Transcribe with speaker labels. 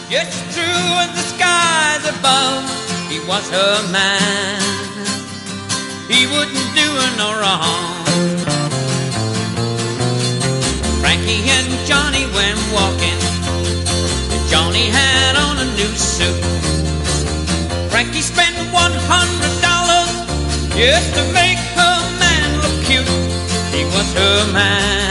Speaker 1: Yes, it's true, in the skies above, he was her man. He wouldn't do her no wrong. Frankie and Johnny went walking. Johnny had on a new suit. Frankie spent $100 just to make her man look cute. He was her man.